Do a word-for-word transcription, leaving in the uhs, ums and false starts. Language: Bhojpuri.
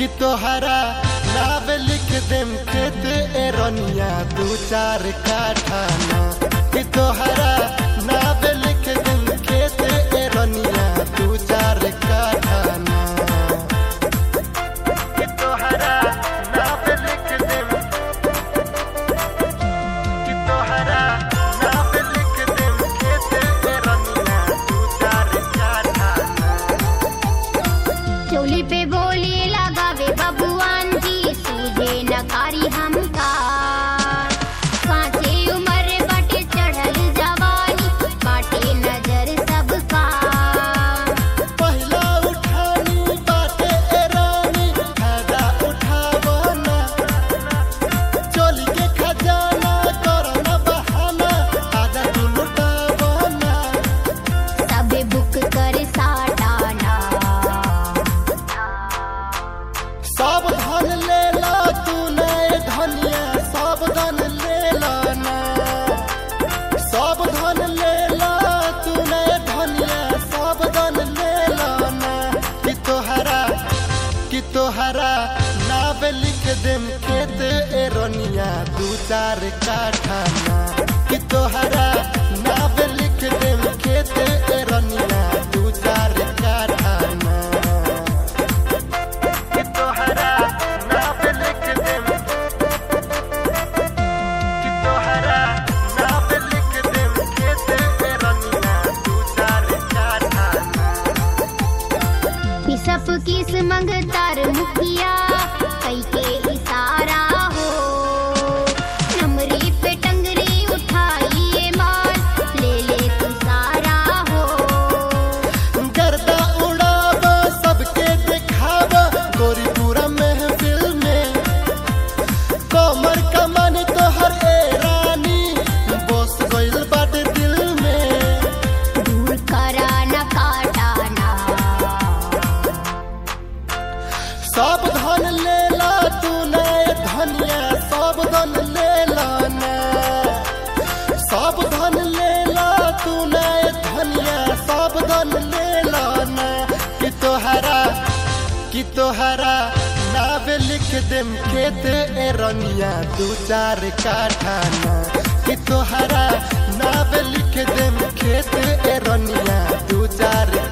कि तोहरा नाव लिख देम खेत एरनिया दू चार काठाना कि तोहरा नाव लिख देम खेत एरनिया दू चार काठाना कि तोहरा नाव लिख देम कि तोहरा नाव लिख देम खेत एरनिया दू चार काठाना। चोली पे बोली लगावे बबुआन जी सूझे नकारी हमका कांचे उमर बाटे चढ़ल जवानी बाटे नजर सबका पहला उठानी बाटे एरानी फायदा उठावना चोली के खजाना करना बहाना आजा तू लुटावना सबे बुक करे साटाना सब धन ले ला तू नए धनिया सब धन ले ला ना सब धन ले ला तू नए धनिया सब धन ले ला ना कि तोहरा कि तोहरा नाव लिख देम खेत एरनिया दू चार काठाना कि तोहरा नाव लिख देम खेत एरनिया दू चार काठाना कि तोहरा नाव लिख देम कि तोहरा नाव लिख देम खेत एरनिया दू चार काठाना। पिसप किस मंगतार मुखिया कई के इशारा हो नमरी पे टंगरी उठाइए माल ले ले तू सारा हो गर्दा उड़ाव सबके दिखाव गोरी पूरा महफिल में कमर कमान तोहर ए रानी बस गइल बाटे दिल में दूर करा न काटाना सब धन ले ला तू नए धनिया सब धन ले ला ना सब धन ले ला तू नए धनिया सब धन ले ला ना कि तोहरा कि तोहरा नाव लिख देम खेत एरनिया दू चार काठाना कि तोहरा नाव लिख देम खेत एरनिया दू चार